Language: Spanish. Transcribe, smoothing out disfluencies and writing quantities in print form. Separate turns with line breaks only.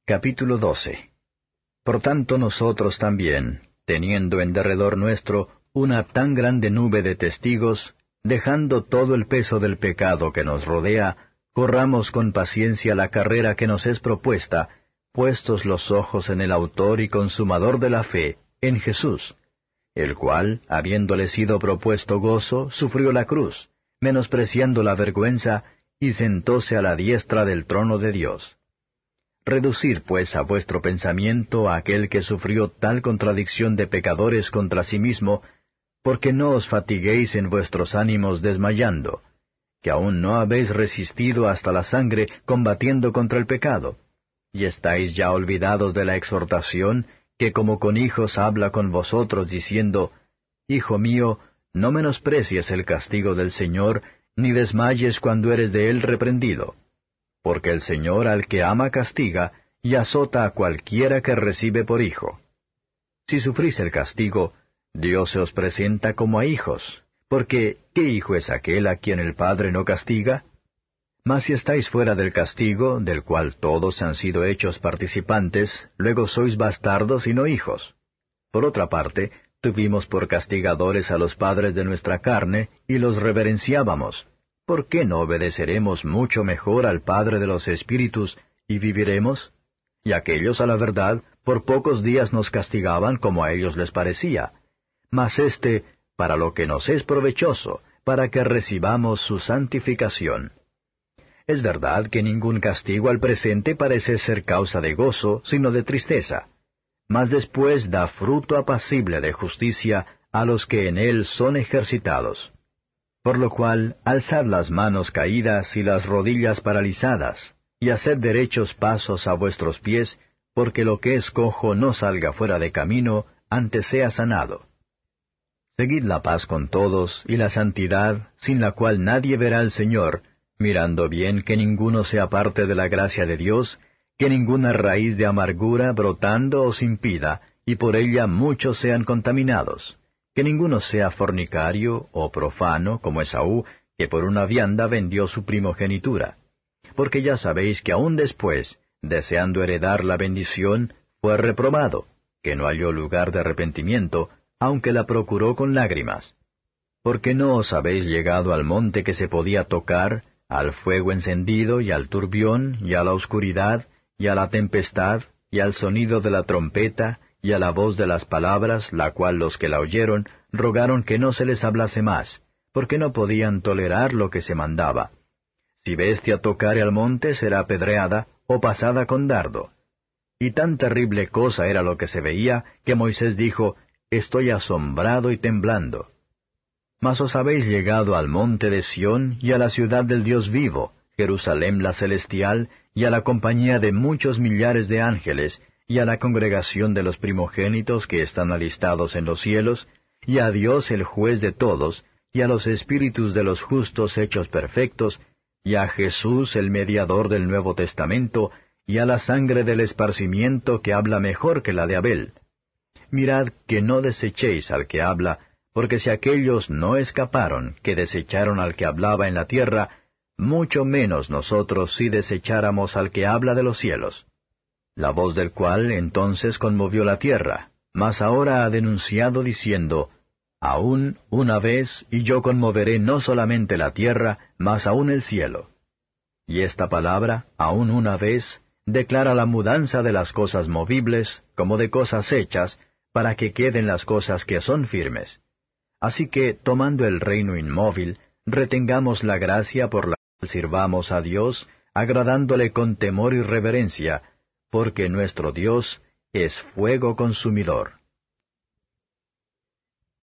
Capítulo 12. Por tanto nosotros también, teniendo en derredor nuestro una tan grande nube de testigos, dejando todo el peso del pecado que nos rodea, corramos con paciencia la carrera que nos es propuesta, puestos los ojos en el autor y consumador de la fe, en Jesús, el cual, habiéndole sido propuesto gozo, sufrió la cruz, menospreciando la vergüenza, y sentóse a la diestra del trono de Dios. Reducid pues a vuestro pensamiento a aquel que sufrió tal contradicción de pecadores contra sí mismo, porque no os fatiguéis en vuestros ánimos desmayando, que aún no habéis resistido hasta la sangre combatiendo contra el pecado, y estáis ya olvidados de la exhortación que como con hijos habla con vosotros diciendo, Hijo mío, no menosprecies el castigo del Señor, ni desmayes cuando eres de él reprendido. Porque el Señor al que ama castiga, y azota a cualquiera que recibe por hijo. Si sufrís el castigo, Dios se os presenta como a hijos, porque ¿qué hijo es aquel a quien el Padre no castiga? Mas si estáis fuera del castigo, del cual todos han sido hechos participantes, luego sois bastardos y no hijos. Por otra parte, tuvimos por castigadores a los padres de nuestra carne, y los reverenciábamos. ¿Por qué no obedeceremos mucho mejor al Padre de los Espíritus, y viviremos? Y aquellos, a la verdad, por pocos días nos castigaban como a ellos les parecía. Mas para lo que nos es provechoso, para que recibamos su santificación. Es verdad que ningún castigo al presente parece ser causa de gozo, sino de tristeza. Mas después da fruto apacible de justicia a los que en él son ejercitados. Por lo cual, alzad las manos caídas y las rodillas paralizadas, y haced derechos pasos a vuestros pies, porque lo que es cojo no salga fuera de camino, antes sea sanado. Seguid la paz con todos, y la santidad, sin la cual nadie verá al Señor, mirando bien que ninguno se aparte de la gracia de Dios, que ninguna raíz de amargura brotando os impida, y por ella muchos sean contaminados. Que ninguno sea fornicario o profano, como Esaú, que por una vianda vendió su primogenitura. Porque ya sabéis que aún después, deseando heredar la bendición, fue reprobado, que no halló lugar de arrepentimiento, aunque la procuró con lágrimas. Porque no os habéis llegado al monte que se podía tocar, al fuego encendido, y al turbión, y a la oscuridad, y a la tempestad, y al sonido de la trompeta, y a la voz de las palabras, la cual los que la oyeron rogaron que no se les hablase más, porque no podían tolerar lo que se mandaba. Si bestia tocare al monte será apedreada, o pasada con dardo. Y tan terrible cosa era lo que se veía, que Moisés dijo, Estoy asombrado y temblando. Mas os habéis llegado al monte de Sión, y a la ciudad del Dios vivo, Jerusalén la celestial, y a la compañía de muchos millares de ángeles, y a la congregación de los primogénitos que están alistados en los cielos, y a Dios el juez de todos, y a los espíritus de los justos hechos perfectos, y a Jesús el mediador del Nuevo Testamento, y a la sangre del esparcimiento que habla mejor que la de Abel. Mirad que no desechéis al que habla, porque si aquellos no escaparon, que desecharon al que hablaba en la tierra, mucho menos nosotros si desecháramos al que habla de los cielos. La voz del cual entonces conmovió la tierra, mas ahora ha denunciado diciendo, Aún una vez, y yo conmoveré no solamente la tierra, mas aún el cielo. Y esta palabra, aún una vez, declara la mudanza de las cosas movibles, como de cosas hechas, para que queden las cosas que son firmes. Así que, tomando el reino inmóvil, retengamos la gracia por la cual sirvamos a Dios, agradándole con temor y reverencia, porque nuestro Dios es fuego consumidor.